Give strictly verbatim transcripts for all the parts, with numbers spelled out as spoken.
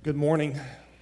Good morning.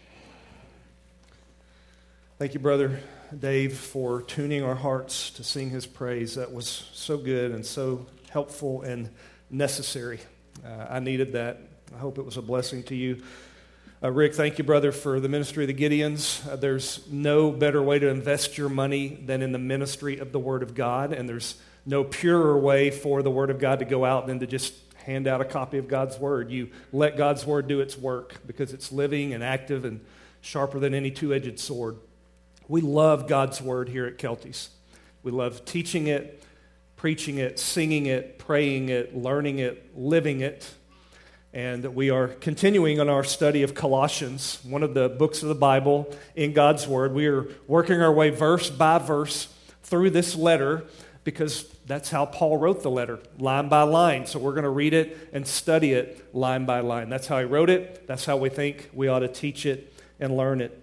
Thank you, Brother Dave, for tuning our hearts to sing his praise. That was so good and so helpful and necessary. Uh, I needed that. I hope it was a blessing to you. Uh, Rick, thank you, brother, for the ministry of the Gideons. Uh, there's no better way to invest your money than in the ministry of the Word of God, and there's no purer way for the Word of God to go out than to just hand out a copy of God's Word. You let God's Word do its work because it's living and active and sharper than any two-edged sword. We love God's Word here at Kelty's. We love teaching it, preaching it, singing it, praying it, learning it, living it. And we are continuing on our study of Colossians, one of the books of the Bible in God's Word. We are working our way verse by verse through this letter because that's how Paul wrote the letter, line by line. So we're going to read it and study it line by line. That's how he wrote it. That's how we think we ought to teach it and learn it.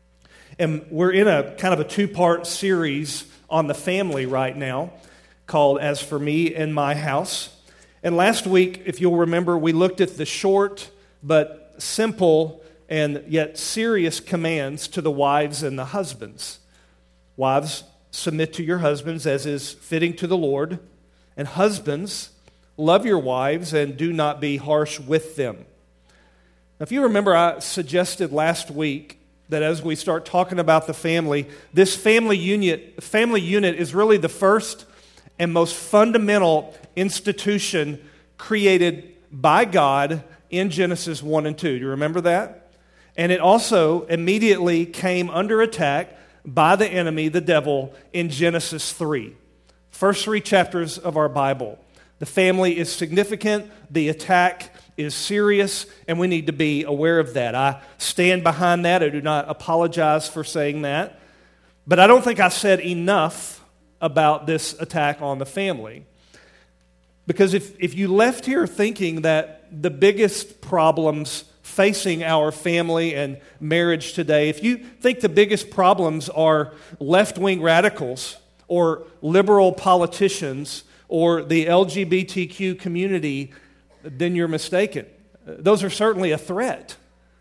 And we're in a kind of a two-part series on the family right now called As For Me and My House. And last week, if you'll remember, we looked at the short but simple and yet serious commands to the wives and the husbands. Wives, submit to your husbands as is fitting to the Lord. And husbands, love your wives and do not be harsh with them. Now, if you remember, I suggested last week that as we start talking about the family, this family unit, family unit is really the first and most fundamental institution created by God in Genesis one and two. Do you remember that? And it also immediately came under attack by the enemy, the devil, in Genesis three. First three chapters of our Bible. The family is significant, the attack is serious, and we need to be aware of that. I stand behind that. I do not apologize for saying that. But I don't think I said enough about this attack on the family. Because if, if you left here thinking that the biggest problems facing our family and marriage today, if you think the biggest problems are left-wing radicals or liberal politicians or the L G B T Q community, then you're mistaken. Those are certainly a threat,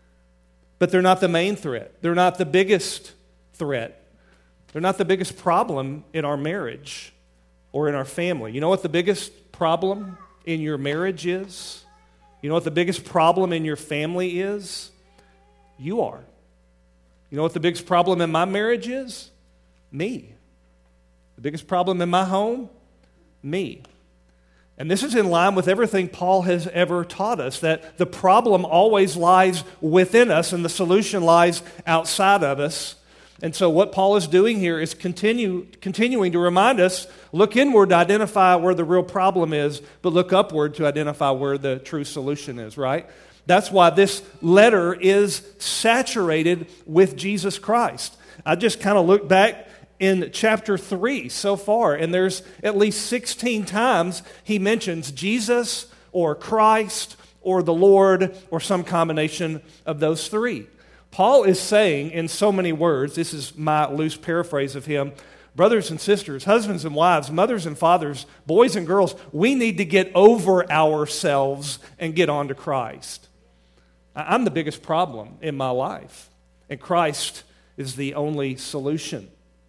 but they're not the main threat. They're not the biggest threat. They're not the biggest problem in our marriage or in our family. You know what the biggest problem in your marriage is? You know what the biggest problem in your family is? You are. You know what the biggest problem in my marriage is? Me. The biggest problem in my home? Me. And this is in line with everything Paul has ever taught us, that the problem always lies within us and the solution lies outside of us. And so what Paul is doing here is continue, continuing to remind us, look inward to identify where the real problem is, but look upward to identify where the true solution is, right? That's why this letter is saturated with Jesus Christ. I just kind of looked back in chapter three so far, and there's at least sixteen times he mentions Jesus or Christ or the Lord or some combination of those three. Paul is saying in so many words, this is my loose paraphrase of him, brothers and sisters, husbands and wives, mothers and fathers, boys and girls, we need to get over ourselves and get on to Christ. I'm the biggest problem in my life, and Christ is the only solution.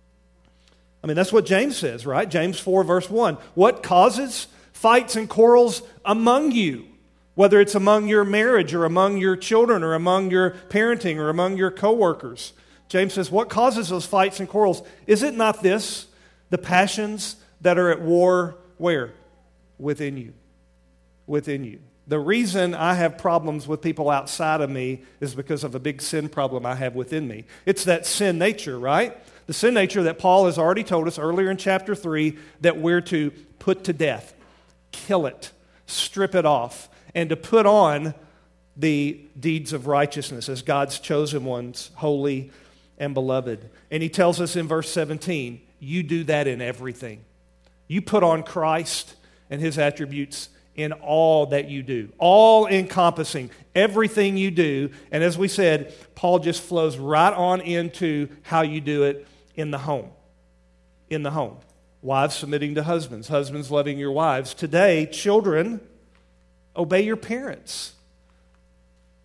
I mean, that's what James says, right? James four, verse one. What causes fights and quarrels among you? Whether it's among your marriage or among your children or among your parenting or among your coworkers. James says, what causes those fights and quarrels? Is it not this? The passions that are at war where? Within you. Within you. The reason I have problems with people outside of me is because of a big sin problem I have within me. It's that sin nature, right? The sin nature that Paul has already told us earlier in chapter three that we're to put to death, kill it, strip it off, and to put on the deeds of righteousness as God's chosen ones, holy and beloved. And he tells us in verse seventeen, you do that in everything. You put on Christ and his attributes in all that you do, all encompassing everything you do. And as we said, Paul just flows right on into how you do it in the home. In the home. Wives submitting to husbands, husbands loving your wives. Today, children, obey your parents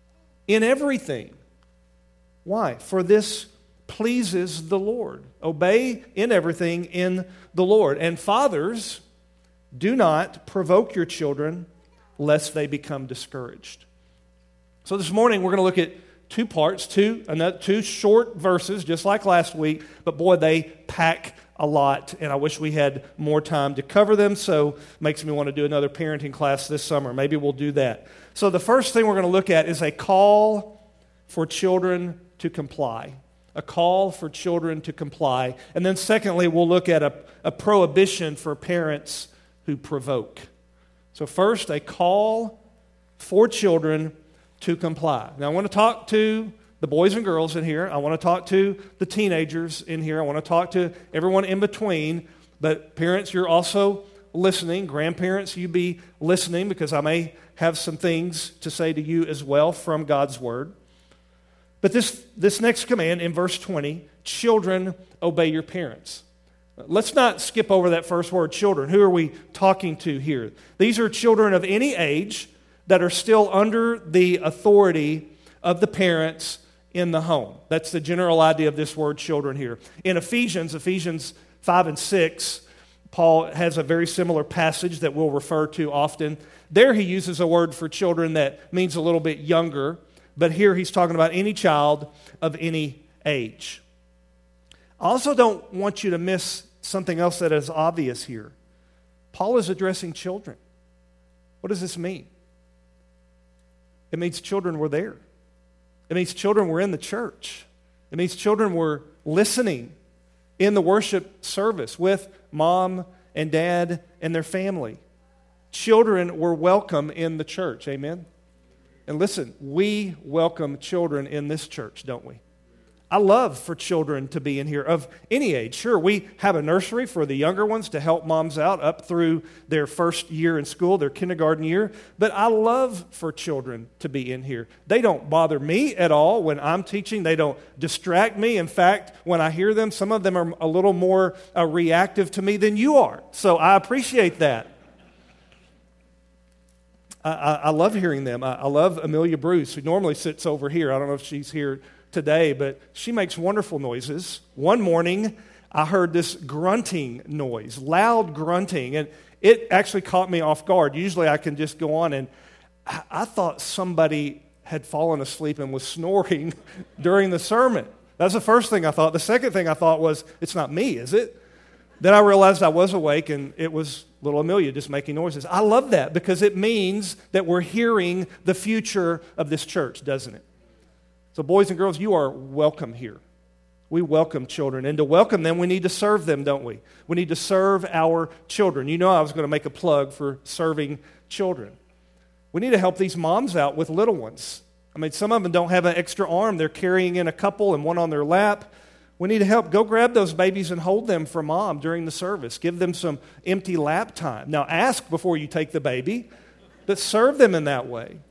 in everything. Why? For this pleases the Lord. Obey in everything in the Lord. And fathers, do not provoke your children lest they become discouraged. So this morning we're going to look at two parts, two, another, two short verses, just like last week, but boy, they pack a lot, and I wish we had more time to cover them, so it makes me want to do another parenting class this summer. Maybe we'll do that. So the first thing we're going to look at is a call for children to comply. A call for children to comply. And then secondly, we'll look at a, a prohibition for parents who provoke. So first, a call for children to comply. Now I want to talk to the boys and girls in here. I want to talk to the teenagers in here. I want to talk to everyone in between. But parents, you're also listening. Grandparents, you be listening, because I may have some things to say to you as well from God's Word. But this, this next command in verse twenty, children, obey your parents. Let's not skip over that first word, children. Who are we talking to here? These are children of any age that are still under the authority of the parents in the home. That's the general idea of this word children here. In Ephesians, Ephesians five and six, Paul has a very similar passage that we'll refer to often. There he uses a word for children that means a little bit younger, but here he's talking about any child of any age. I also don't want you to miss something else that is obvious here. Paul is addressing children. What does this mean? It means children were there. It means children were in the church. It means children were listening in the worship service with mom and dad and their family. Children were welcome in the church. Amen? And listen, we welcome children in this church, don't we? I love for children to be in here of any age. Sure, we have a nursery for the younger ones to help moms out up through their first year in school, their kindergarten year. But I love for children to be in here. They don't bother me at all when I'm teaching. They don't distract me. In fact, when I hear them, some of them are a little more uh, reactive to me than you are. So I appreciate that. I, I, I love hearing them. I, I love Amelia Bruce, who normally sits over here. I don't know if she's here today, but she makes wonderful noises. One morning, I heard this grunting noise, loud grunting, and it actually caught me off guard. Usually I can just go on, and I, I thought somebody had fallen asleep and was snoring during the sermon. That's the first thing I thought. The second thing I thought was, it's not me, is it? Then I realized I was awake, and it was little Amelia just making noises. I love that because it means that we're hearing the future of this church, doesn't it? So boys and girls, you are welcome here. We welcome children. And to welcome them, we need to serve them, don't we? We need to serve our children. You know I was going to make a plug for serving children. We need to help these moms out with little ones. I mean, some of them don't have an extra arm. They're carrying in a couple and one on their lap. We need to help. Go grab those babies and hold them for mom during the service. Give them some empty lap time. Now, ask before you take the baby, but serve them in that way.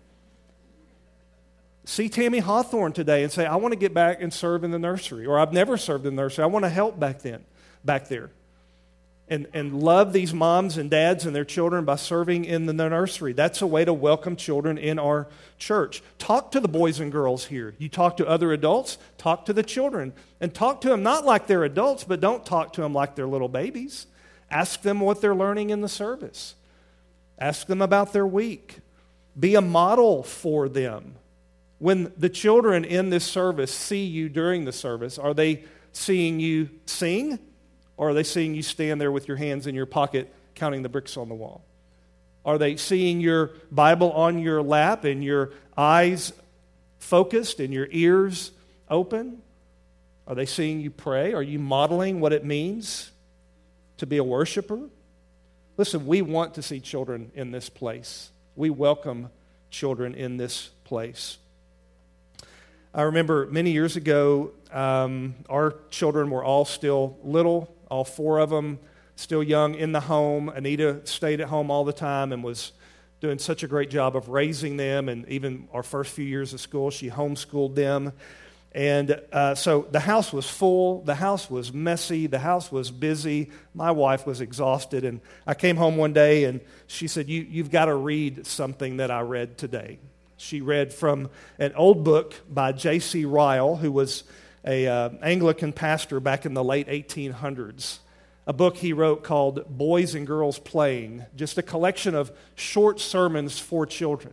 See Tammy Hawthorne today and say, I want to get back and serve in the nursery, or I've never served in the nursery. I want to help back then, back there. And, and love these moms and dads and their children by serving in the nursery. That's a way to welcome children in our church. Talk to the boys and girls here. You talk to other adults, talk to the children. And talk to them not like they're adults, but don't talk to them like they're little babies. Ask them what they're learning in the service. Ask them about their week. Be a model for them. When the children in this service see you during the service, are they seeing you sing? Or are they seeing you stand there with your hands in your pocket counting the bricks on the wall? Are they seeing your Bible on your lap and your eyes focused and your ears open? Are they seeing you pray? Are you modeling what it means to be a worshiper? Listen, we want to see children in this place. We welcome children in this place. I remember many years ago, um, our children were all still little, all four of them still young in the home. Anita stayed at home all the time and was doing such a great job of raising them. And even our first few years of school, she homeschooled them. And uh, so the house was full, the house was messy, the house was busy. My wife was exhausted. And I came home one day and she said, you, you've got to read something that I read today. She read from an old book by J C Ryle, who was an uh, Anglican pastor back in the late eighteen hundreds. A book he wrote called Boys and Girls Playing, just a collection of short sermons for children.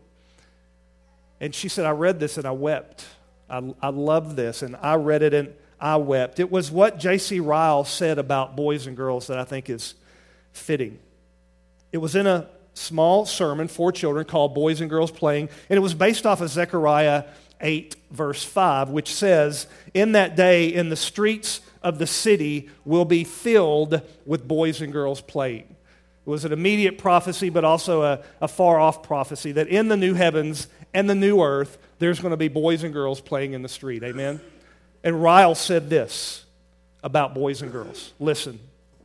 And she said, I read this and I wept. I, I love this, and I read it and I wept. It was what J C Ryle said about boys and girls that I think is fitting. It was in a small sermon for children called Boys and Girls Playing, and it was based off of Zechariah eight, verse five, which says, in that day, in the streets of the city will be filled with boys and girls playing. It was an immediate prophecy, but also a, a far-off prophecy that in the new heavens and the new earth, there's going to be boys and girls playing in the street. Amen? And Ryle said this about boys and girls. Listen,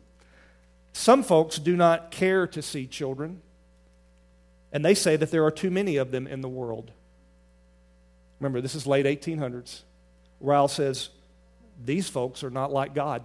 some folks do not care to see children, and they say that there are too many of them in the world. Remember, this is late eighteen hundreds. Ryle says, these folks are not like God.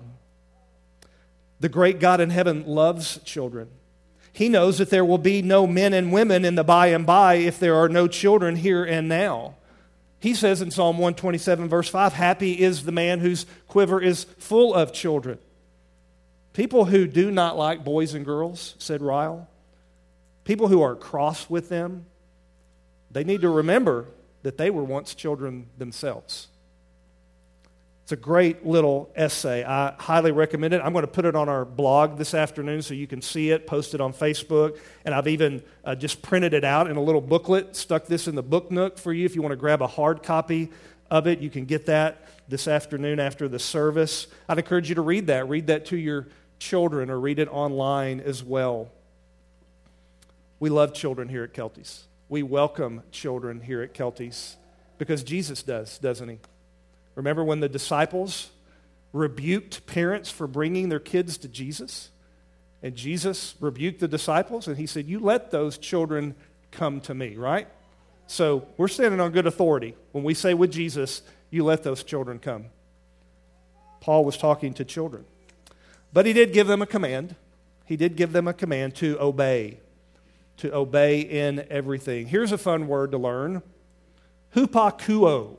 The great God in heaven loves children. He knows that there will be no men and women in the by and by if there are no children here and now. He says in Psalm one twenty-seven, verse five, happy is the man whose quiver is full of children. People who do not like boys and girls, said Ryle, people who are cross with them, they need to remember that they were once children themselves. It's a great little essay. I highly recommend it. I'm going to put it on our blog this afternoon so you can see it, post it on Facebook, and I've even uh, just printed it out in a little booklet, stuck this in the book nook for you. If you want to grab a hard copy of it, you can get that this afternoon after the service. I'd encourage you to read that. Read that to your children or read it online as well. We love children here at Kelty's. We welcome children here at Kelty's because Jesus does, doesn't he? Remember when the disciples rebuked parents for bringing their kids to Jesus? And Jesus rebuked the disciples and he said, you let those children come to me, right? So we're standing on good authority when we say with Jesus, you let those children come. Paul was talking to children. But he did give them a command. He did give them a command to obey. To obey in everything. Here's a fun word to learn. Hupakuo.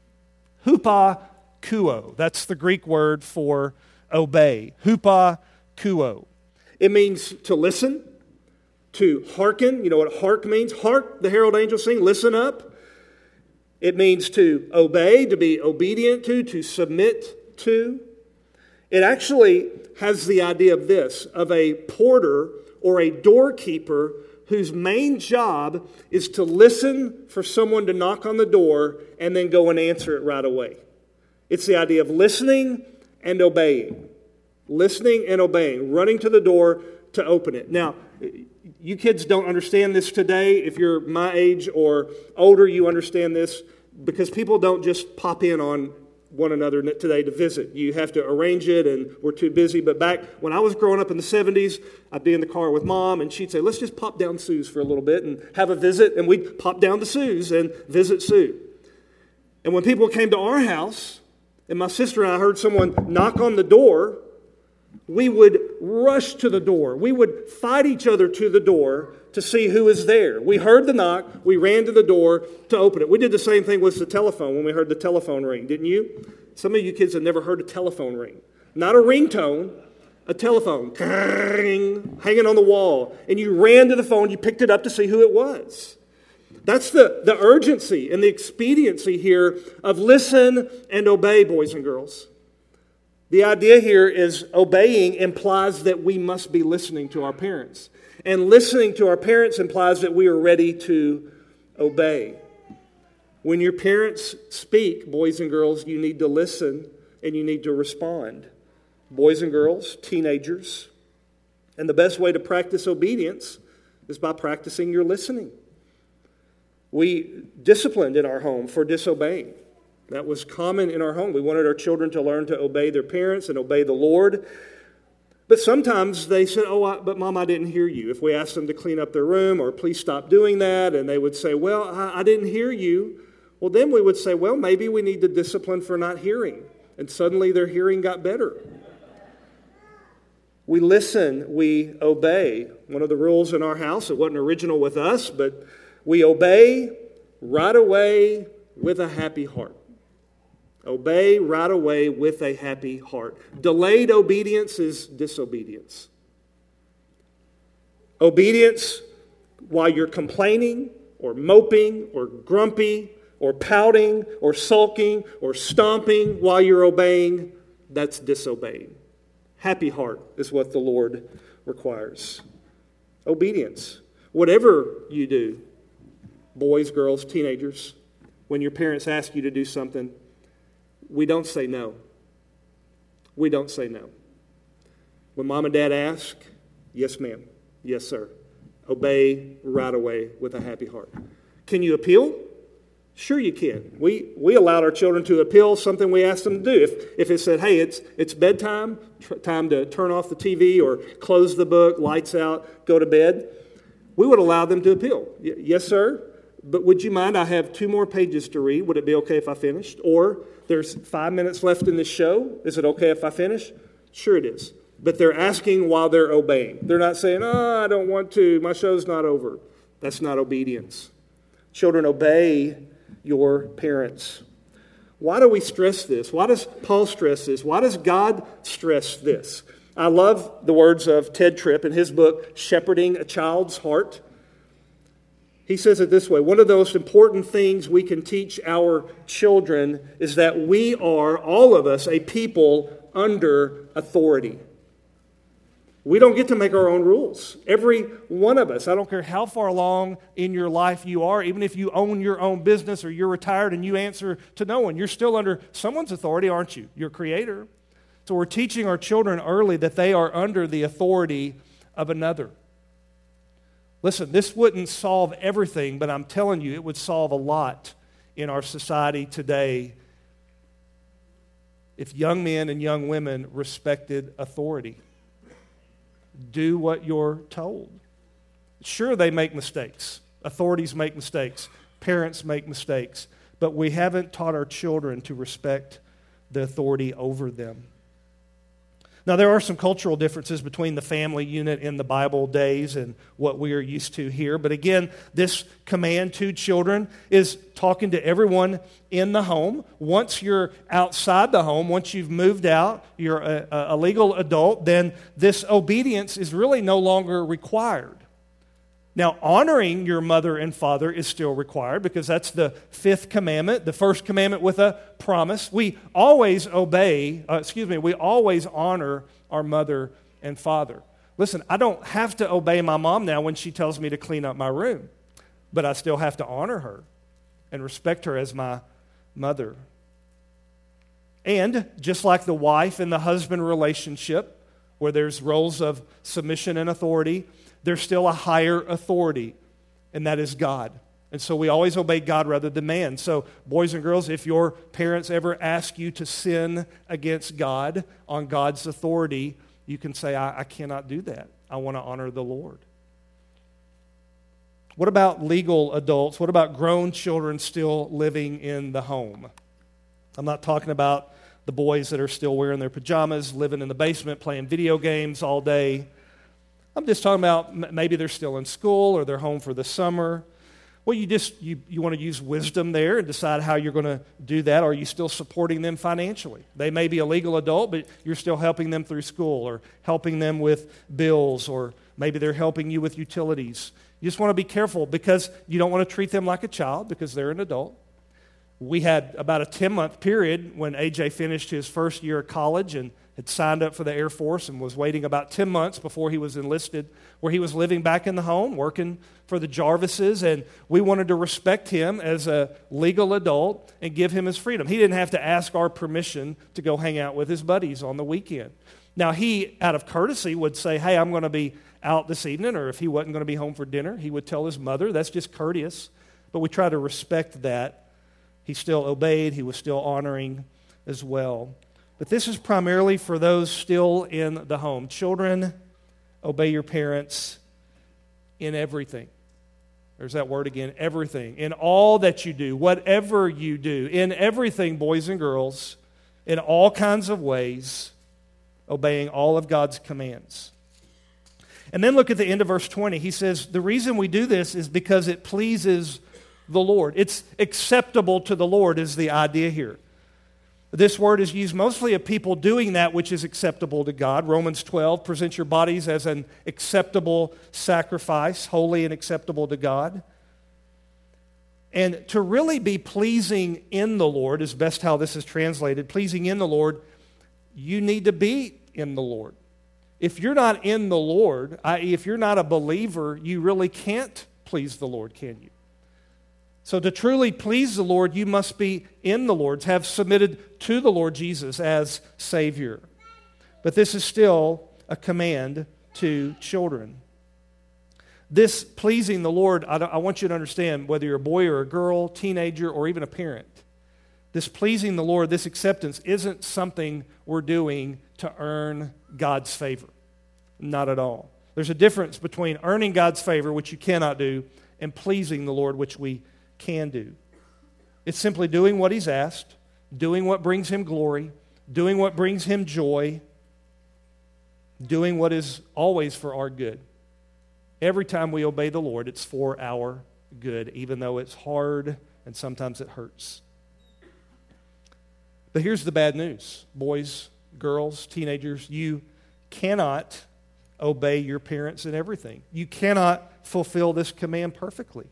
Hupakuo. That's the Greek word for obey. Hupakuo. It means to listen, to hearken. You know what hark means? Hark, the herald angels sing, listen up. It means to obey, to be obedient to, to submit to. It actually has the idea of this, of a porter or a doorkeeper whose main job is to listen for someone to knock on the door and then go and answer it right away. It's the idea of listening and obeying. Listening and obeying. Running to the door to open it. Now, you kids don't understand this today. If you're my age or older, you understand this because people don't just pop in on one another today to visit. You have to arrange it, and we're too busy. But back when I was growing up in the seventies, I'd be in the car with Mom, and she'd say, let's just pop down Sue's for a little bit and have a visit. And we'd pop down to Sue's and visit Sue. And when people came to our house, and my sister and I heard someone knock on the door, we would rush to the door. We would fight each other to the door to see who is there. We heard the knock. We ran to the door to open it. We did the same thing with the telephone when we heard the telephone ring, didn't you? Some of you kids have never heard a telephone ring. Not a ringtone, a telephone hanging on the wall. And you ran to the phone, you picked it up to see who it was. That's the, the urgency and the expediency here of listen and obey, boys and girls. The idea here is obeying implies that we must be listening to our parents. And listening to our parents implies that we are ready to obey. When your parents speak, boys and girls, you need to listen and you need to respond. Boys and girls, teenagers. And the best way to practice obedience is by practicing your listening. We disciplined in our home for disobeying. That was common in our home. We wanted our children to learn to obey their parents and obey the Lord. But sometimes they said, oh, I, but Mom, I didn't hear you. If we asked them to clean up their room or please stop doing that, and they would say, well, I, I didn't hear you. Well, then we would say, well, maybe we need to discipline for not hearing. And suddenly their hearing got better. We listen, we obey. One of the rules in our house, it wasn't original with us, but we obey right away with a happy heart. Obey right away with a happy heart. Delayed obedience is disobedience. Obedience while you're complaining or moping or grumpy or pouting or sulking or stomping while you're obeying, that's disobeying. Happy heart is what the Lord requires. Obedience. Whatever you do, boys, girls, teenagers, when your parents ask you to do something, we don't say no. We don't say no. When mom and dad ask, yes, ma'am. Yes, sir. Obey right away with a happy heart. Can you appeal? Sure you can. We we allowed our children to appeal something we asked them to do. If if it said, hey, it's it's bedtime, tr- time to turn off the T V or close the book, lights out, go to bed, we would allow them to appeal. Y- yes, sir. But would you mind, I have two more pages to read. Would it be okay if I finished? Or there's five minutes left in this show. Is it okay if I finish? Sure it is. But they're asking while they're obeying. They're not saying, oh, I don't want to. My show's not over. That's not obedience. Children, obey your parents. Why do we stress this? Why does Paul stress this? Why does God stress this? I love the words of Ted Tripp in his book, Shepherding a Child's Heart. He says it this way: one of the most important things we can teach our children is that we are, all of us, a people under authority. We don't get to make our own rules. Every one of us, I don't care how far along in your life you are, even if you own your own business or you're retired and you answer to no one, you're still under someone's authority, aren't you? Your Creator. So we're teaching our children early that they are under the authority of another. Listen, this wouldn't solve everything, but I'm telling you, it would solve a lot in our society today if young men and young women respected authority. Do what you're told. Sure, they make mistakes. Authorities make mistakes. Parents make mistakes. But we haven't taught our children to respect the authority over them. Now, there are some cultural differences between the family unit in the Bible days and what we are used to here. But again, this command to children is talking to everyone in the home. Once you're outside the home, once you've moved out, you're a, a legal adult, then this obedience is really no longer required. Now, honoring your mother and father is still required because that's the fifth commandment, the first commandment with a promise. We always obey, uh, excuse me, we always honor our mother and father. Listen, I don't have to obey my mom now when she tells me to clean up my room, but I still have to honor her and respect her as my mother. And just like the wife and the husband relationship, where there's roles of submission and authority, there's still a higher authority, and that is God. And so we always obey God rather than man. So boys and girls, if your parents ever ask you to sin against God on God's authority, you can say, I, I cannot do that. I want to honor the Lord. What about legal adults? What about grown children still living in the home? I'm not talking about the boys that are still wearing their pajamas, living in the basement, playing video games all day. I'm just talking about maybe they're still in school or they're home for the summer. Well, you just you, you want to use wisdom there and decide how you're going to do that. Are you still supporting them financially? They may be a legal adult, but you're still helping them through school or helping them with bills, or maybe they're helping you with utilities. You just want to be careful because you don't want to treat them like a child because they're an adult. We had about a ten-month period when A J finished his first year of college and had signed up for the Air Force and was waiting about ten months before he was enlisted, where he was living back in the home, working for the Jarvises, and we wanted to respect him as a legal adult and give him his freedom. He didn't have to ask our permission to go hang out with his buddies on the weekend. Now, he, out of courtesy, would say, hey, I'm going to be out this evening, or if he wasn't going to be home for dinner, he would tell his mother. That's just courteous, but we try to respect that. He still obeyed. He was still honoring as well. But this is primarily for those still in the home. Children, obey your parents in everything. There's that word again, everything. In all that you do, whatever you do, in everything, boys and girls, in all kinds of ways, obeying all of God's commands. And then look at the end of verse twenty. He says, the reason we do this is because it pleases the Lord. It's acceptable to the Lord is the idea here. This word is used mostly of people doing that which is acceptable to God. Romans twelve, present your bodies as an acceptable sacrifice, holy and acceptable to God. And to really be pleasing in the Lord is best how this is translated. Pleasing in the Lord, you need to be in the Lord. If you're not in the Lord, that is if you're not a believer, you really can't please the Lord, can you? So to truly please the Lord, you must be in the Lord, have submitted to the Lord Jesus as Savior. But this is still a command to children. This pleasing the Lord, I, I want you to understand, whether you're a boy or a girl, teenager, or even a parent, this pleasing the Lord, this acceptance, isn't something we're doing to earn God's favor. Not at all. There's a difference between earning God's favor, which you cannot do, and pleasing the Lord, which we can do. It's simply doing what He's asked, doing what brings Him glory, doing what brings Him joy, doing what is always for our good. Every time we obey the Lord, it's for our good, even though it's hard and sometimes it hurts. But here's the bad news. Boys, girls, teenagers, you cannot obey your parents in everything. You cannot fulfill this command perfectly.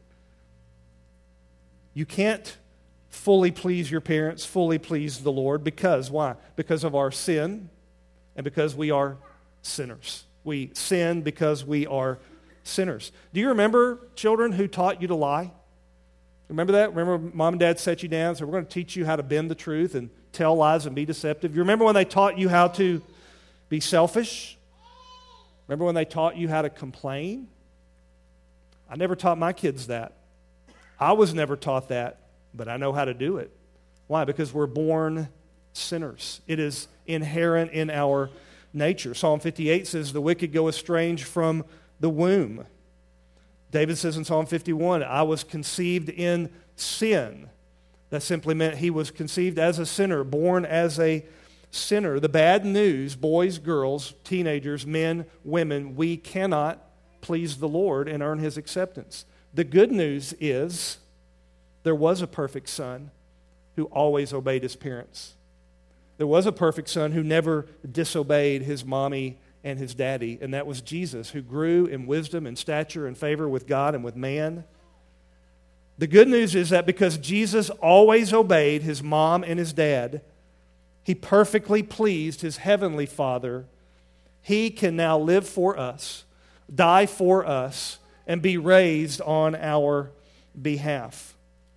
You can't fully please your parents, fully please the Lord. Because, why? Because of our sin and because we are sinners. We sin because we are sinners. Do you remember, children, who taught you to lie? Remember that? Remember mom and dad set you down and said, we're going to teach you how to bend the truth and tell lies and be deceptive. You remember when they taught you how to be selfish? Remember when they taught you how to complain? I never taught my kids that. I was never taught that, but I know how to do it. Why? Because we're born sinners. It is inherent in our nature. Psalm fifty-eight says, the wicked go estranged from the womb. David says in Psalm fifty-one, I was conceived in sin. That simply meant he was conceived as a sinner, born as a sinner. The bad news, boys, girls, teenagers, men, women, we cannot please the Lord and earn His acceptance. The good news is there was a perfect son who always obeyed his parents. There was a perfect son who never disobeyed his mommy and his daddy, and that was Jesus, who grew in wisdom and stature and favor with God and with man. The good news is that because Jesus always obeyed his mom and his dad, He perfectly pleased His heavenly Father. He can now live for us, die for us, and be raised on our behalf.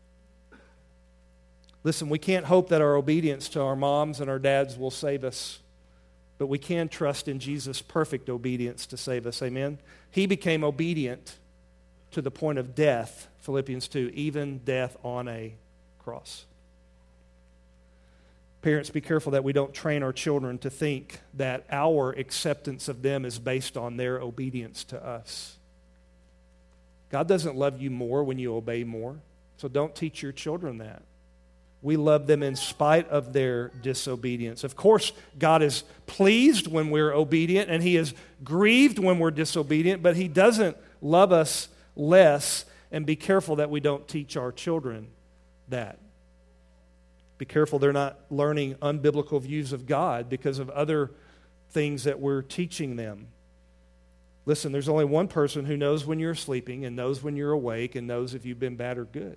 Listen, we can't hope that our obedience to our moms and our dads will save us, but we can trust in Jesus' perfect obedience to save us. Amen? He became obedient to the point of death, Philippians two, even death on a cross. Parents, be careful that we don't train our children to think that our acceptance of them is based on their obedience to us. God doesn't love you more when you obey more, so don't teach your children that. We love them in spite of their disobedience. Of course, God is pleased when we're obedient, and He is grieved when we're disobedient, but He doesn't love us less, and be careful that we don't teach our children that. Be careful they're not learning unbiblical views of God because of other things that we're teaching them. Listen, there's only one person who knows when you're sleeping and knows when you're awake and knows if you've been bad or good.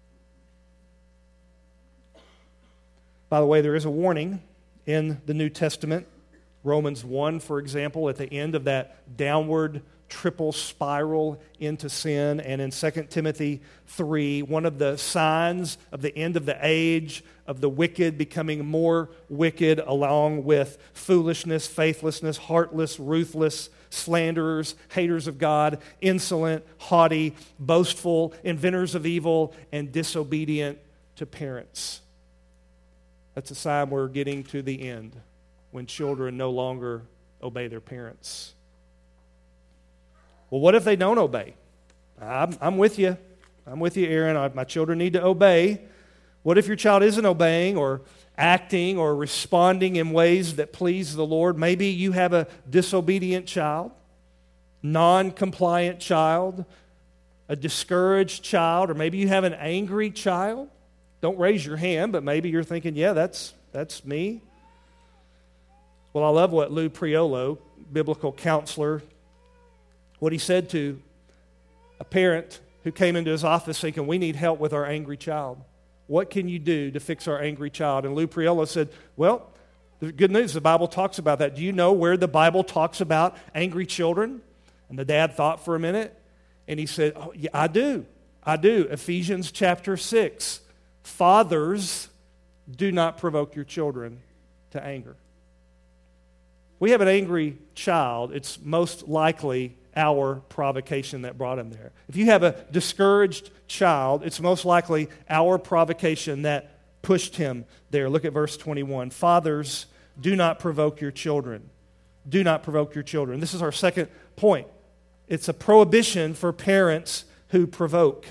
By the way, there is a warning in the New Testament. Romans one, for example, at the end of that downward triple spiral into sin. And in Second Timothy three, one of the signs of the end of the age, of the wicked becoming more wicked, along with foolishness, faithlessness, heartless, ruthless, slanderers, haters of God, insolent, haughty, boastful, inventors of evil, and disobedient to parents. That's a sign we're getting to the end, when children no longer obey their parents. Well, what if they don't obey? I'm, I'm with you. I'm with you, Aaron. I, my children need to obey. What if your child isn't obeying or acting or responding in ways that please the Lord? Maybe you have a disobedient child, non-compliant child, a discouraged child, or maybe you have an angry child. Don't raise your hand, but maybe you're thinking, yeah, that's that's me. Well, I love what Lou Priolo, biblical counselor, what he said to a parent who came into his office thinking, we need help with our angry child. What can you do to fix our angry child? And Lou Priolo said, well, the good news, the Bible talks about that. Do you know where the Bible talks about angry children? And the dad thought for a minute, and he said, oh, yeah, I do. I do. Ephesians chapter six. Fathers, do not provoke your children to anger. We have an angry child, it's most likely our provocation that brought him there. If you have a discouraged child, it's most likely our provocation that pushed him there. Look at verse twenty-one. Fathers, do not provoke your children. Do not provoke your children. This is our second point. It's a prohibition for parents who provoke.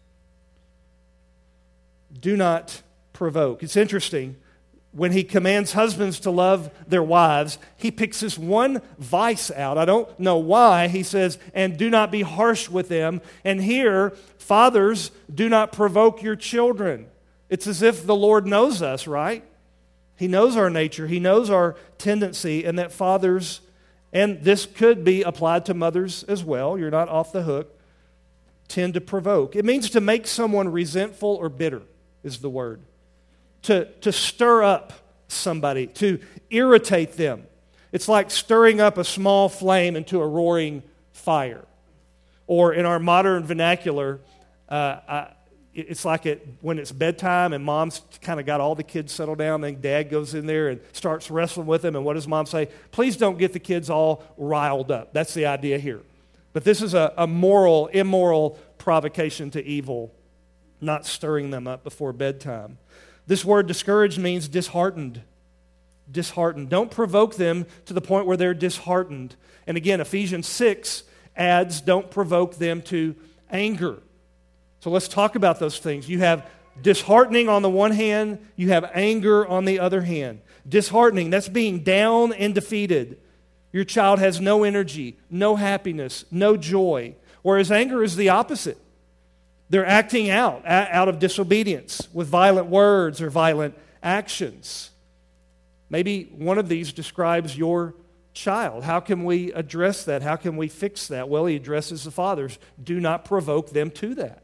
Do not provoke. It's interesting. When he commands husbands to love their wives, he picks this one vice out. I don't know why. He says, and do not be harsh with them. And here, fathers, do not provoke your children. It's as if the Lord knows us, right? He knows our nature. He knows our tendency, and that fathers, and this could be applied to mothers as well, you're not off the hook, tend to provoke. It means to make someone resentful or bitter is the word. To, to stir up somebody, to irritate them. It's like stirring up a small flame into a roaring fire. Or in our modern vernacular, uh, I, it's like it, when it's bedtime and mom's kind of got all the kids settled down, then dad goes in there and starts wrestling with them, and what does mom say? Please don't get the kids all riled up. That's the idea here. But this is a, a moral, immoral provocation to evil, not stirring them up before bedtime. This word discouraged means disheartened. Disheartened. Don't provoke them to the point where they're disheartened. And again, Ephesians six adds, don't provoke them to anger. So let's talk about those things. You have disheartening on the one hand, you have anger on the other hand. Disheartening, that's being down and defeated. Your child has no energy, no happiness, no joy. Whereas anger is the opposite. They're acting out, out of disobedience with violent words or violent actions. Maybe one of these describes your child. How can we address that? How can we fix that? Well, he addresses the fathers. Do not provoke them to that.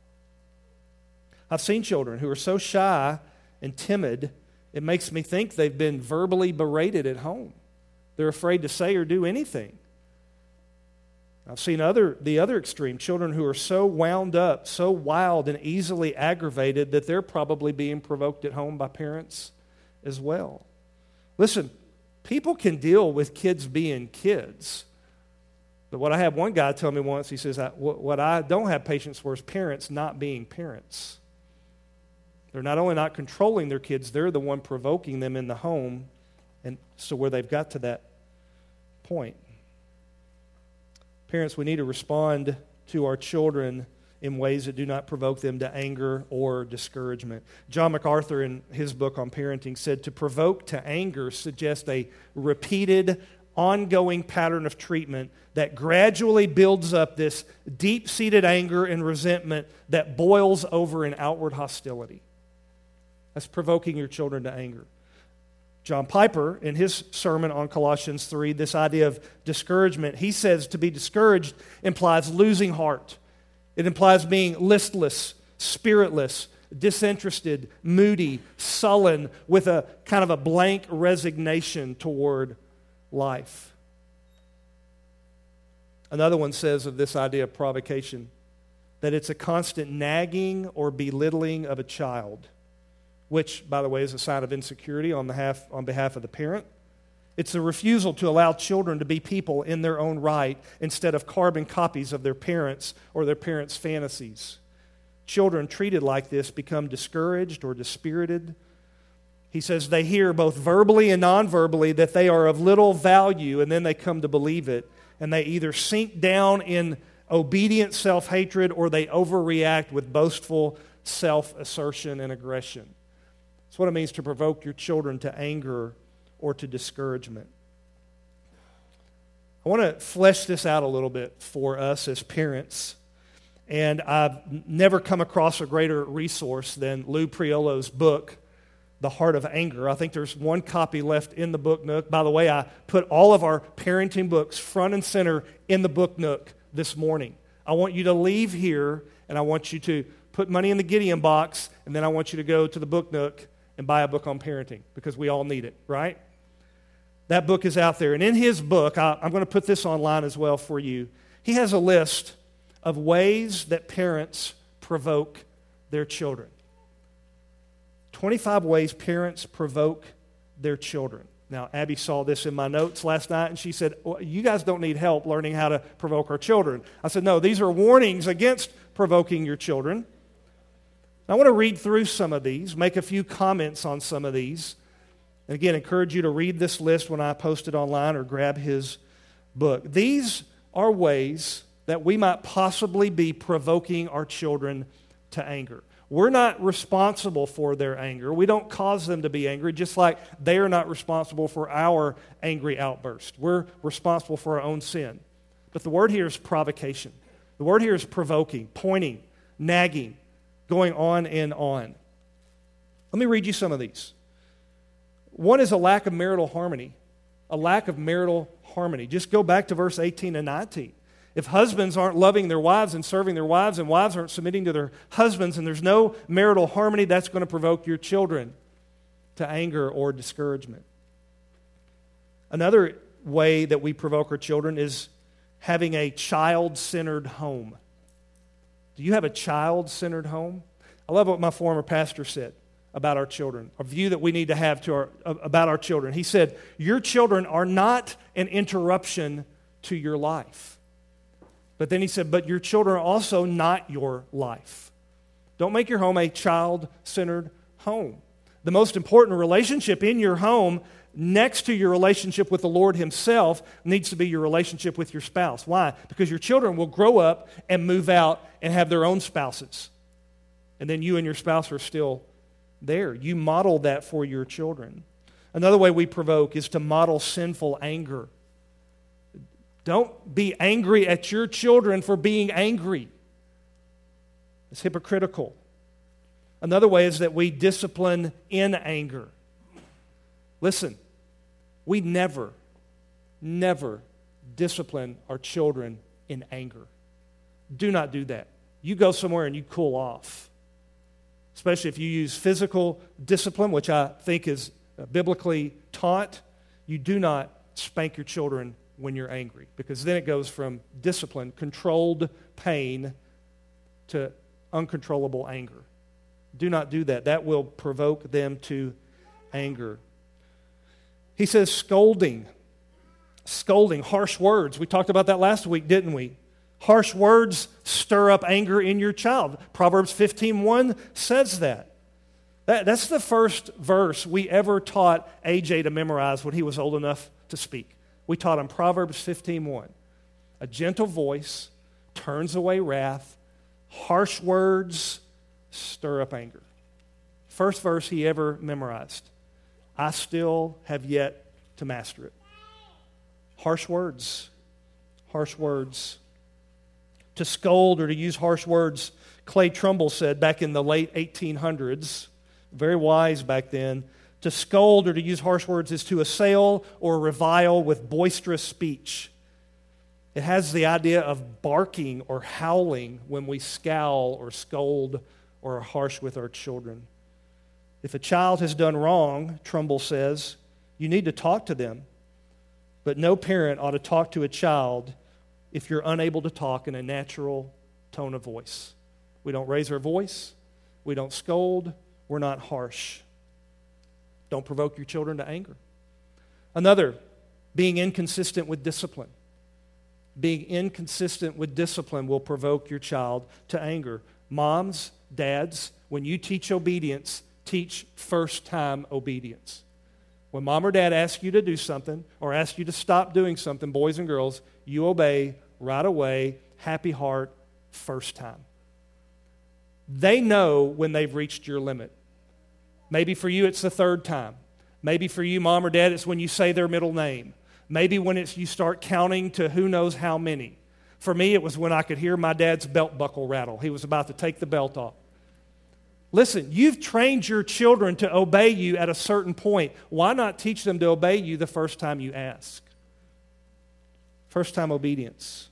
I've seen children who are so shy and timid, it makes me think they've been verbally berated at home. They're afraid to say or do anything. I've seen other the other extreme, children who are so wound up, so wild and easily aggravated that they're probably being provoked at home by parents as well. Listen, people can deal with kids being kids. But what I had one guy tell me once, he says, what I don't have patience for is parents not being parents. They're not only not controlling their kids, they're the one provoking them in the home, and so where they've got to that point. Parents, we need to respond to our children in ways that do not provoke them to anger or discouragement. John MacArthur, in his book on parenting, said to provoke to anger suggests a repeated, ongoing pattern of treatment that gradually builds up this deep-seated anger and resentment that boils over in outward hostility. That's provoking your children to anger. John Piper, in his sermon on Colossians three, this idea of discouragement, he says to be discouraged implies losing heart. It implies being listless, spiritless, disinterested, moody, sullen, with a kind of a blank resignation toward life. Another one says of this idea of provocation that it's a constant nagging or belittling of a child, which, by the way, is a sign of insecurity on behalf, on behalf of the parent. It's the refusal to allow children to be people in their own right instead of carbon copies of their parents or their parents' fantasies. Children treated like this become discouraged or dispirited. He says they hear both verbally and non-verbally that they are of little value, and then they come to believe it, and they either sink down in obedient self-hatred or they overreact with boastful self-assertion and aggression. That's what it means to provoke your children to anger or to discouragement. I want to flesh this out a little bit for us as parents And I've never come across a greater resource than Lou Priolo's book, The Heart of Anger. I think there's one copy left in the book nook. By the way, I put all of our parenting books front and center in the book nook this morning. I want you to leave here, and I want you to put money in the Gideon box, and then I want you to go to the book nook and buy a book on parenting, because we all need it, right? That book is out there. And in his book, I, I'm going to put this online as well for you. He has a list of ways that parents provoke their children. twenty-five ways parents provoke their children. Now, Abby saw this in my notes last night, and she said, well, you guys don't need help learning how to provoke our children. I said, no, these are warnings against provoking your children. I want to read through some of these, make a few comments on some of these. And again, encourage you to read this list when I post it online or grab his book. These are ways that we might possibly be provoking our children to anger. We're not responsible for their anger. We don't cause them to be angry, just like they are not responsible for our angry outburst. We're responsible for our own sin. But the word here is provocation. The word here is provoking, pointing, nagging, going on and on. Let me read you some of these. One is a lack of marital harmony. A lack of marital harmony. Just go back to verse eighteen and nineteen. If husbands aren't loving their wives and serving their wives, and wives aren't submitting to their husbands, and there's no marital harmony, that's going to provoke your children to anger or discouragement. Another way that we provoke our children is having a child-centered home. Do you have a child-centered home? I love what my former pastor said about our children, a view that we need to have to our, about our children. He said, your children are not an interruption to your life. But then he said, but your children are also not your life. Don't make your home a child-centered home. The most important relationship in your home, next to your relationship with the Lord Himself, needs to be your relationship with your spouse. Why? Because your children will grow up and move out and have their own spouses. And then you and your spouse are still there. You model that for your children. Another way we provoke is to model sinful anger. Don't be angry at your children for being angry. It's hypocritical. Another way is that we discipline in anger. Listen, we never, never discipline our children in anger. Do not do that. You go somewhere and you cool off. Especially if you use physical discipline, which I think is biblically taught. You do not spank your children when you're angry, because then it goes from discipline, controlled pain, to uncontrollable anger. Do not do that. That will provoke them to anger. He says scolding. Scolding, harsh words. We talked about that last week, didn't we? Harsh words stir up anger in your child. Proverbs fifteen one says that. that. That's the first verse we ever taught A J to memorize when he was old enough to speak. We taught him Proverbs fifteen one. A gentle voice turns away wrath. Harsh words stir up anger. First verse he ever memorized. I still have yet to master it. Harsh words. Harsh words. To scold or to use harsh words, Clay Trumbull said back in the late eighteen hundreds, very wise back then, to scold or to use harsh words is to assail or revile with boisterous speech. It has the idea of barking or howling when we scowl or scold or are harsh with our children. If a child has done wrong, Trumbull says, you need to talk to them. But no parent ought to talk to a child if you're unable to talk in a natural tone of voice. We don't raise our voice. We don't scold. We're not harsh. Don't provoke your children to anger. Another, being inconsistent with discipline. Being inconsistent with discipline will provoke your child to anger. Moms, dads, when you teach obedience, teach first-time obedience. When mom or dad asks you to do something or ask you to stop doing something, boys and girls, you obey right away, happy heart, first time. They know when they've reached your limit. Maybe for you it's the third time. Maybe for you, mom or dad, it's when you say their middle name. Maybe when it's you start counting to who knows how many. For me, it was when I could hear my dad's belt buckle rattle. He was about to take the belt off. Listen, you've trained your children to obey you at a certain point. Why not teach them to obey you the first time you ask? First time obedience.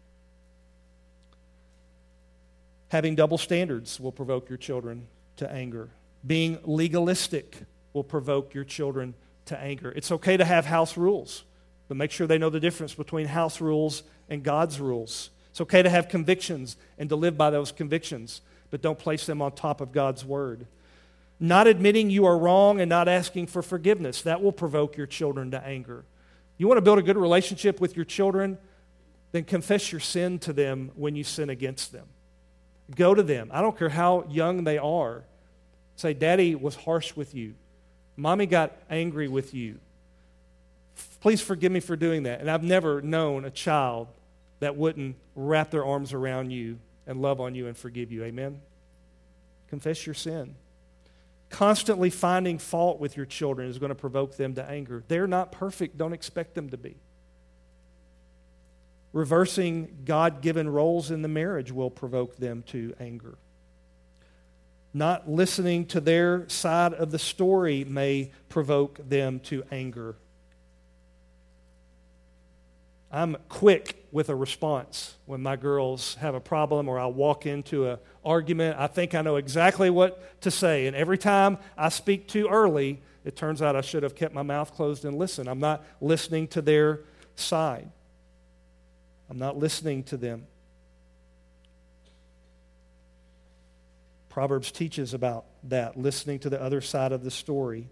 Having double standards will provoke your children to anger. Being legalistic will provoke your children to anger. It's okay to have house rules, but make sure they know the difference between house rules and God's rules. It's okay to have convictions and to live by those convictions, but don't place them on top of God's word. Not admitting you are wrong and not asking for forgiveness, that will provoke your children to anger. You want to build a good relationship with your children? Then confess your sin to them when you sin against them. Go to them. I don't care how young they are. Say, Daddy was harsh with you. Mommy got angry with you. Please forgive me for doing that. And I've never known a child that wouldn't wrap their arms around you and love on you and forgive you. Amen? Confess your sin. Constantly finding fault with your children is going to provoke them to anger. They're not perfect. Don't expect them to be. Reversing God-given roles in the marriage will provoke them to anger. Not listening to their side of the story may provoke them to anger. I'm quick with a response when my girls have a problem or I walk into an argument. I think I know exactly what to say. And every time I speak too early, it turns out I should have kept my mouth closed and listened. I'm not listening to their side. I'm not listening to them. Proverbs teaches about that, listening to the other side of the story.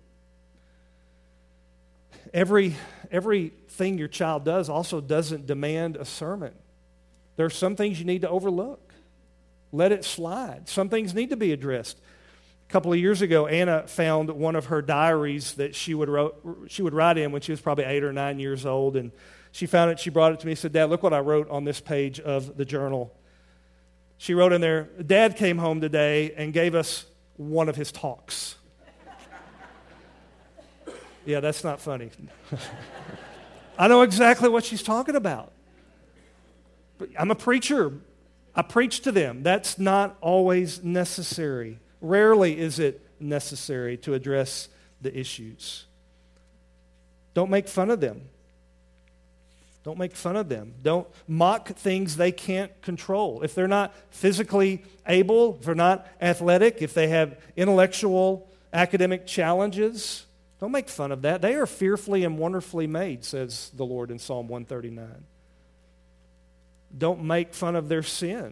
Every, everything your child does also doesn't demand a sermon. There are some things you need to overlook. Let it slide. Some things need to be addressed. A couple of years ago, Anna found one of her diaries that she would, wrote, she would write in when she was probably eight or nine years old. And she found it, she brought it to me and said, Dad, look what I wrote on this page of the journal. She wrote in there, Dad came home today and gave us one of his talks. Yeah, that's not funny. I know exactly what she's talking about. But I'm a preacher. I preach to them. That's not always necessary. Rarely is it necessary to address the issues. Don't make fun of them. Don't make fun of them. Don't mock things they can't control. If they're not physically able, if they're not athletic, if they have intellectual, academic challenges, don't make fun of that. They are fearfully and wonderfully made, says the Lord in Psalm one thirty-nine. Don't make fun of their sin.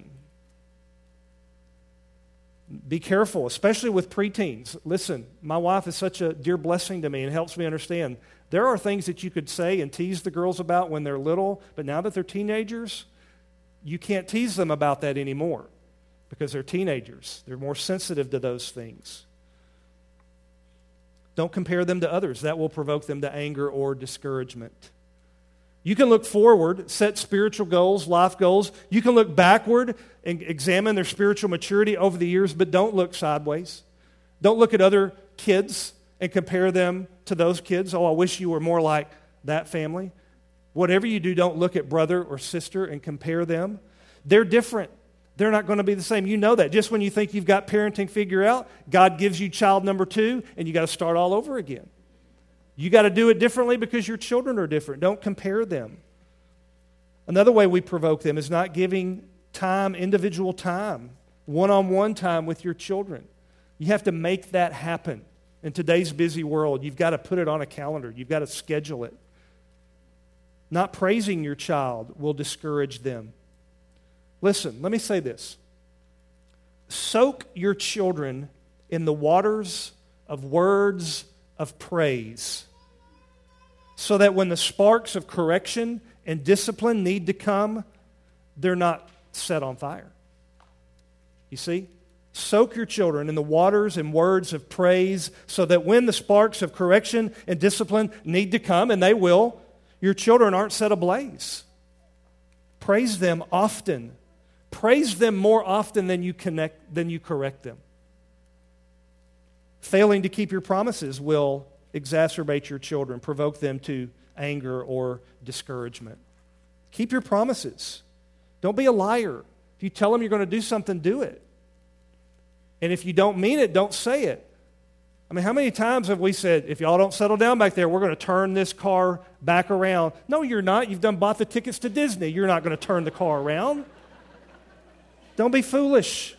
Be careful, especially with preteens. Listen, my wife is such a dear blessing to me and helps me understand. There are things that you could say and tease the girls about when they're little, but now that they're teenagers, you can't tease them about that anymore because they're teenagers. They're more sensitive to those things. Don't compare them to others. That will provoke them to anger or discouragement. You can look forward, set spiritual goals, life goals. You can look backward and examine their spiritual maturity over the years, but don't look sideways. Don't look at other kids and compare them to those kids. Oh, I wish you were more like that family. Whatever you do, don't look at brother or sister and compare them. They're different. They're not going to be the same. You know that. Just when you think you've got parenting figured out, God gives you child number two, and you got to start all over again. You got to do it differently because your children are different. Don't compare them. Another way we provoke them is not giving time, individual time, one-on-one time with your children. You have to make that happen. In today's busy world, you've got to put it on a calendar. You've got to schedule it. Not praising your child will discourage them. Listen, let me say this. Soak your children in the waters of words of praise so that when the sparks of correction and discipline need to come, they're not set on fire. You see? Soak your children in the waters and words of praise so that when the sparks of correction and discipline need to come, and they will, your children aren't set ablaze. Praise them often. Praise them more often than you connect, than you correct them. Failing to keep your promises will exacerbate your children, provoke them to anger or discouragement. Keep your promises. Don't be a liar. If you tell them you're going to do something, do it. And if you don't mean it, don't say it. I mean, how many times have we said, if y'all don't settle down back there, we're going to turn this car back around? No, you're not. You've done bought the tickets to Disney. You're not going to turn the car around. Don't be foolish.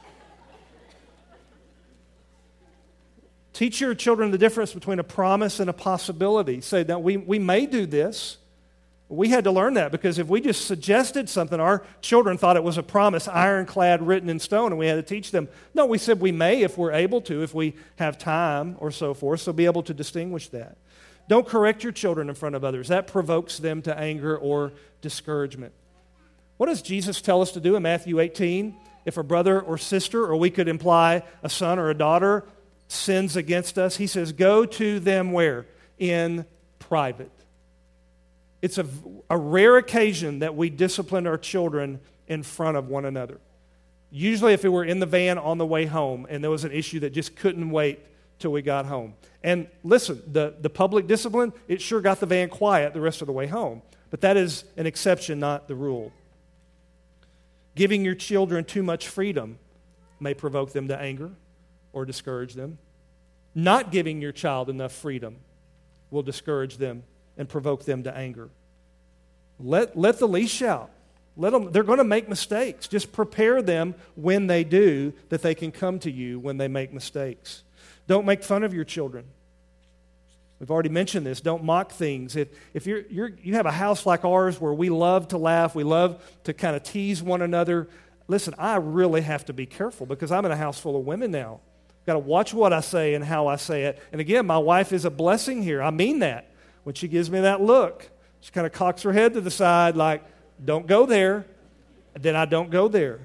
Teach your children the difference between a promise and a possibility. Say that we, we may do this. We had to learn that because if we just suggested something, our children thought it was a promise, ironclad, written in stone, and we had to teach them. No, we said we may if we're able to, if we have time or so forth, so be able to distinguish that. Don't correct your children in front of others. That provokes them to anger or discouragement. What does Jesus tell us to do in Matthew eighteen? If a brother or sister, or we could imply a son or a daughter, sins against us, he says, go to them where? In private. It's a, a rare occasion that we discipline our children in front of one another. Usually if we were in the van on the way home and there was an issue that just couldn't wait till we got home. And listen, the, the public discipline, it sure got the van quiet the rest of the way home. But that is an exception, not the rule. Giving your children too much freedom may provoke them to anger or discourage them. Not giving your child enough freedom will discourage them and provoke them to anger. Let, let the leash out. Let them, they're going to make mistakes. Just prepare them when they do, that they can come to you when they make mistakes. Don't make fun of your children. We've already mentioned this. Don't mock things. If, if you're, you're, you have a house like ours where we love to laugh, we love to kind of tease one another, listen, I really have to be careful because I'm in a house full of women now. I've got to watch what I say and how I say it. And again, my wife is a blessing here. I mean that. When she gives me that look, she kind of cocks her head to the side like, don't go there. Then I don't go there.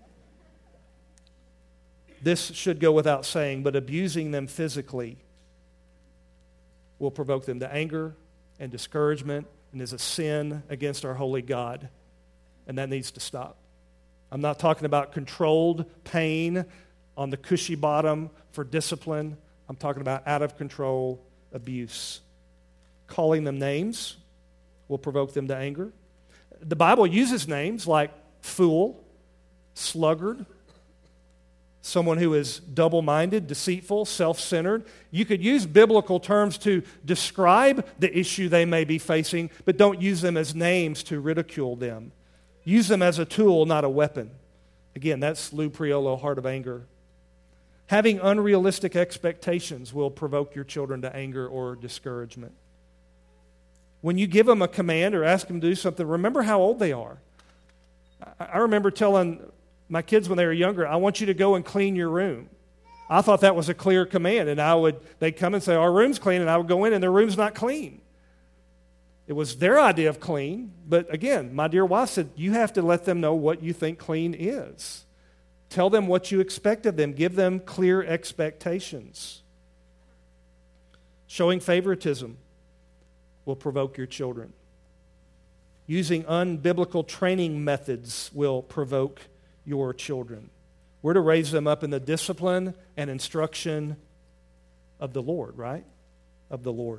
This should go without saying, but abusing them physically will provoke them to anger and discouragement and is a sin against our holy God. And that needs to stop. I'm not talking about controlled pain on the cushy bottom for discipline. I'm talking about out of control abuse. Calling them names will provoke them to anger. The Bible uses names like fool, sluggard, someone who is double-minded, deceitful, self-centered. You could use biblical terms to describe the issue they may be facing, but don't use them as names to ridicule them. Use them as a tool, not a weapon. Again, that's Lou Priolo, Heart of Anger. Having unrealistic expectations will provoke your children to anger or discouragement. When you give them a command or ask them to do something, remember how old they are. I remember telling my kids when they were younger, I want you to go and clean your room. I thought that was a clear command, and I would they'd come and say, our room's clean, and I would go in, and their room's not clean. It was their idea of clean, but again, my dear wife said, you have to let them know what you think clean is. Tell them what you expect of them. Give them clear expectations. Showing favoritism will provoke your children. Using unbiblical training methods will provoke your children. We're to raise them up in the discipline and instruction of the Lord, right? Of the Lord.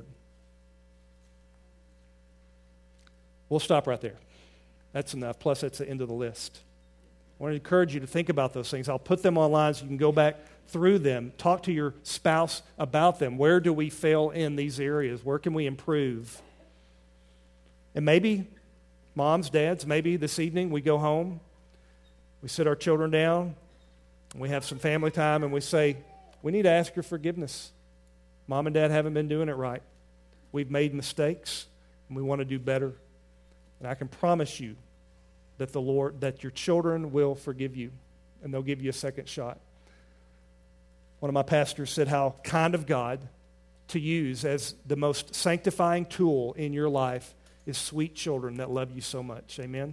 We'll stop right there. That's enough. Plus, that's the end of the list. I want to encourage you to think about those things. I'll put them online so you can go back through them. Talk to your spouse about them. Where do we fail in these areas? Where can we improve? And maybe, moms, dads, maybe this evening we go home, we sit our children down, and we have some family time, and we say, we need to ask your forgiveness. Mom and dad haven't been doing it right. We've made mistakes, and we want to do better. And I can promise you that the Lord, that your children will forgive you, and they'll give you a second shot. One of my pastors said how kind of God to use as the most sanctifying tool in your life is sweet children that love you so much. Amen?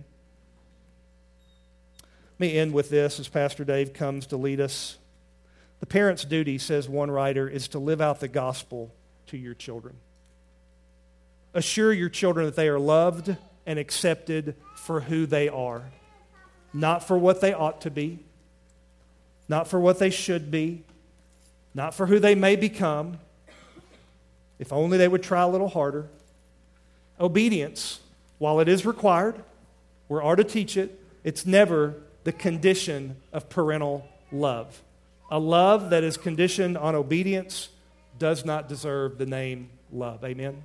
Let me end with this as Pastor Dave comes to lead us. The parent's duty, says one writer, is to live out the gospel to your children. Assure your children that they are loved and accepted for who they are, not for what they ought to be, not for what they should be, not for who they may become. If only they would try a little harder. Obedience, while it is required, we are to teach it, It's never the condition of parental love. A love that is conditioned on obedience does not deserve the name love. Amen?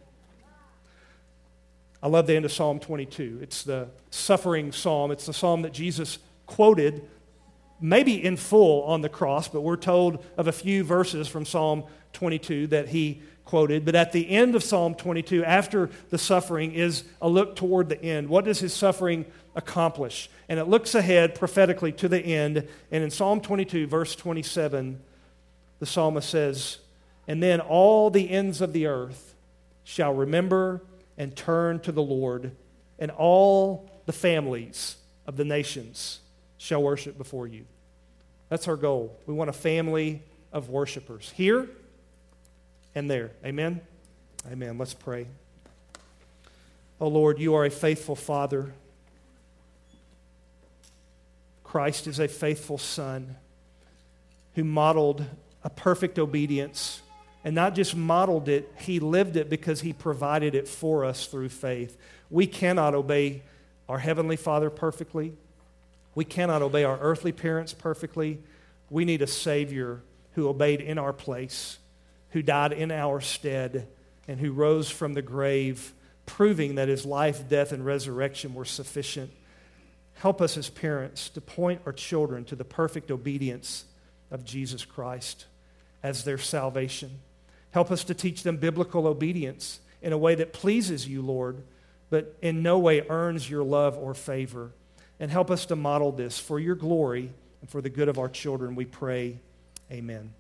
I love the end of Psalm twenty-two. It's the suffering psalm. It's the psalm that Jesus quoted, maybe in full on the cross, but we're told of a few verses from Psalm twenty-two that he quoted. But at the end of Psalm twenty-two, after the suffering, is a look toward the end. What does his suffering accomplish? And it looks ahead prophetically to the end. And in Psalm twenty-two, verse twenty-seven, the psalmist says, "And then all the ends of the earth shall remember and turn to the Lord, and all the families of the nations shall worship before you." That's our goal. We want a family of worshipers here and there. Amen? Amen. Let's pray. Oh Lord, you are a faithful Father. Christ is a faithful Son who modeled a perfect obedience. And not just modeled it, he lived it because he provided it for us through faith. We cannot obey our Heavenly Father perfectly. We cannot obey our earthly parents perfectly. We need a Savior who obeyed in our place, who died in our stead, and who rose from the grave, proving that his life, death, and resurrection were sufficient. Help us as parents to point our children to the perfect obedience of Jesus Christ as their salvation. Help us to teach them biblical obedience in a way that pleases you, Lord, but in no way earns your love or favor. And help us to model this for your glory and for the good of our children, we pray. Amen.